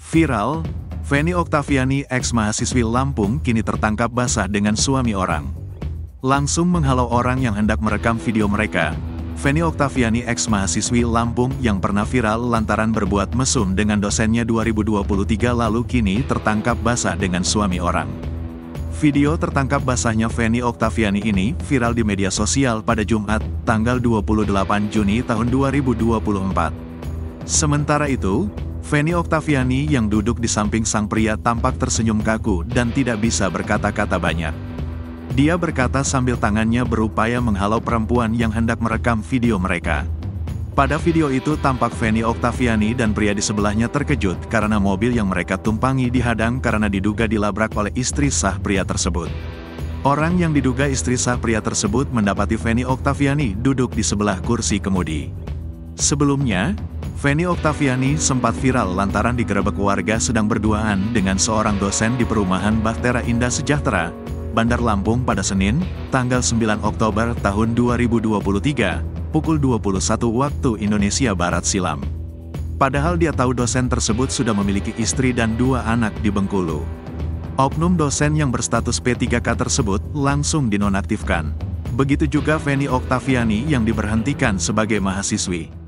Viral, Feni Oktaviani ex-mahasiswi Lampung kini tertangkap basah dengan suami orang. Langsung menghalau orang yang hendak merekam video mereka, Feni Oktaviani ex-mahasiswi Lampung yang pernah viral lantaran berbuat mesum dengan dosennya 2023 lalu kini tertangkap basah dengan suami orang. Video tertangkap basahnya Feni Oktaviani ini viral di media sosial pada Jumat, tanggal 28 Juni tahun 2024. Sementara itu, Feni Oktaviani yang duduk di samping sang pria tampak tersenyum kaku dan tidak bisa berkata-kata banyak. Dia berkata sambil tangannya berupaya menghalau perempuan yang hendak merekam video mereka. Pada video itu tampak Feni Oktaviani dan pria di sebelahnya terkejut karena mobil yang mereka tumpangi dihadang karena diduga dilabrak oleh istri sah pria tersebut. Orang yang diduga istri sah pria tersebut mendapati Feni Oktaviani duduk di sebelah kursi kemudi. Sebelumnya, Feni Oktaviani sempat viral lantaran digerebek warga sedang berduaan dengan seorang dosen di perumahan Bahtera Indah Sejahtera, Bandar Lampung pada Senin, tanggal 9 Oktober tahun 2023. Pukul 21 waktu Indonesia Barat silam. Padahal dia tahu dosen tersebut sudah memiliki istri dan 2 anak di Bengkulu. Oknum dosen yang berstatus P3K tersebut langsung dinonaktifkan. Begitu juga Feni Oktaviani yang diberhentikan sebagai mahasiswi.